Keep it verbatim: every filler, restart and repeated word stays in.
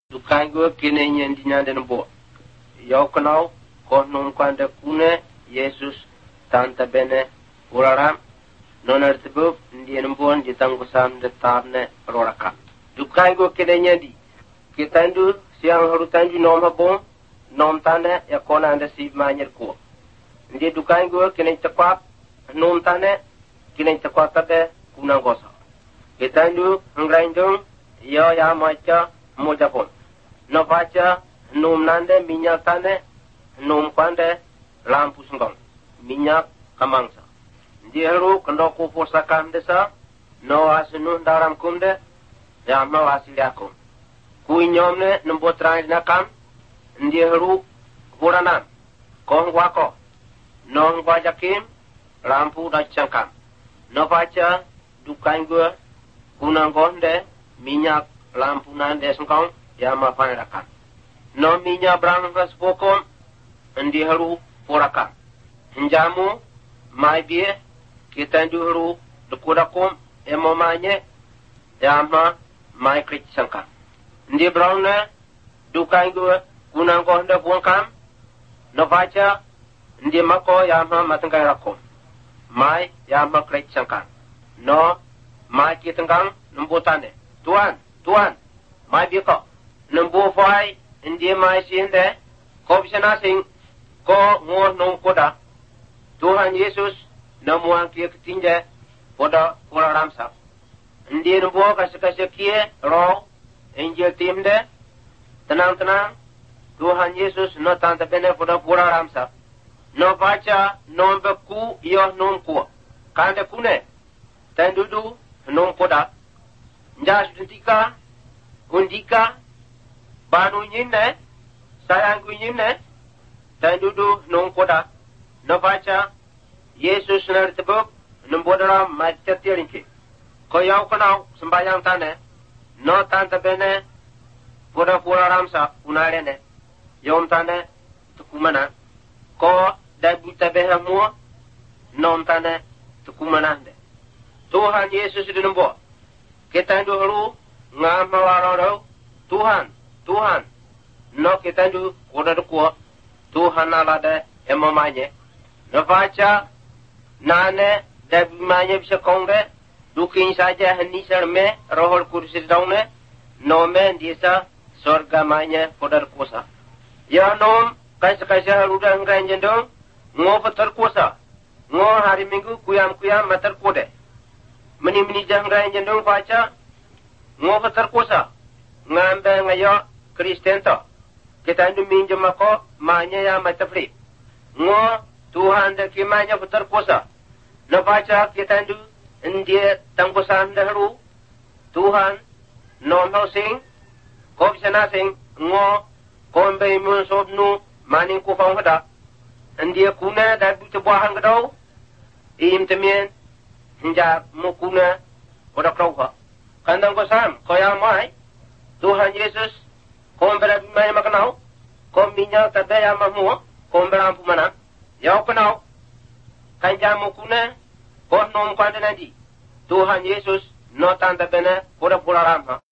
Dukai gue kini nyendinya dan bo. Yau kenau ko num kwanda kune Yesus tanta bene uraram nonar tebub ndien bon jitang kusam de tabne roraka. Dukai gue kini nyendi. Kita ndu siang harutanju nom habon nom tane ya kona anda si manyer ko. Ndi dukai gue kini cepat nom tane kini cepat tabe kunang gosa. Kita ndu ngraindung yo ya macha mojapon. No baca num nande minyak tane num kwande lampu sengkong minyak kamangsa diharu kendo ku pusakam desa no asinu daram kumde ya ma wasiliakum ku nyomne nembo trang nakam diharu buranan kong wako non bajakim lampu da cangkam no baca dukain gua kunang gonde minyak lampu nande sengkong ya ma panerakan. No minya brang ras pokom ndi haru porakan. Hinjamu mai bie kita ndu haru dekudakom emo manye ya ma mai krit sangka. Ndi brang ne dukai gu kunang ko nda buangkam no baca ndi mako ya ma matangkai rakom. Mai ya ma krit sangka. No mai kitenggang nembutane. Tuan, tuan, mai bie ko Numbu fai indi mai sinde ko bisana sing ko ngo nong koda Tuhan Yesus namuang kia ketinja koda kura ramsa indi numbu kasih-kasih kia roh Injil timde tenang-tenang Tuhan Yesus no tanta bene koda kura ramsa no baca no beku iyo nong ku kande kune ten dudu nong koda njas duntika undika Banu nyinne, sayang ku nyinne, dan dudu nung koda, no baca, Yesus nar tebuk, nembodara macet tiringki. Ko yau kenau sembayang tane, no tante bene, poda pura ramsa unarene, yom tane, tukumana, ko dagu tabeha mua, nom tane, tukumanande. Tuhan Yesus di nembo, kita dulu ngam mawarau, Tuhan, Tuhan, no kita ju kuda dukuo, Tuhan alada emamanya. No baca, nane dabimanya bisa kongre, dukin saja hendi serme rohol kursi daune, no men desa sorga manya kuda kuasa. Ya nom kaisa-kaisa haruda ngran jendong, ngo peter kuasa, ngo hari minggu kuyam-kuyam mater kude. Meni-meni jangran jendong baca, ngo peter kuasa, ngambe ngayo Kristen to kita ndu minjem ako manya ya matafri ngo Tuhan de kimanya putar kuasa no baca kita ndu ndie tangkusan dahulu Tuhan no no sing ko bisana sing ngo kombe mun sobnu maning ku fang hada ndie kuna da bu cebuahan gedau im temien hinja mukuna odak rauha kandang ko sam ko yang mai Tuhan Yesus Kau berapa banyak makanau? Kau minyak tabe yang mahu? Kau berapa mana? Yau kenau? Kan jamu kuna? Kau nom kuanda nanti? Tuhan Yesus no tanda bena pura pura ramha.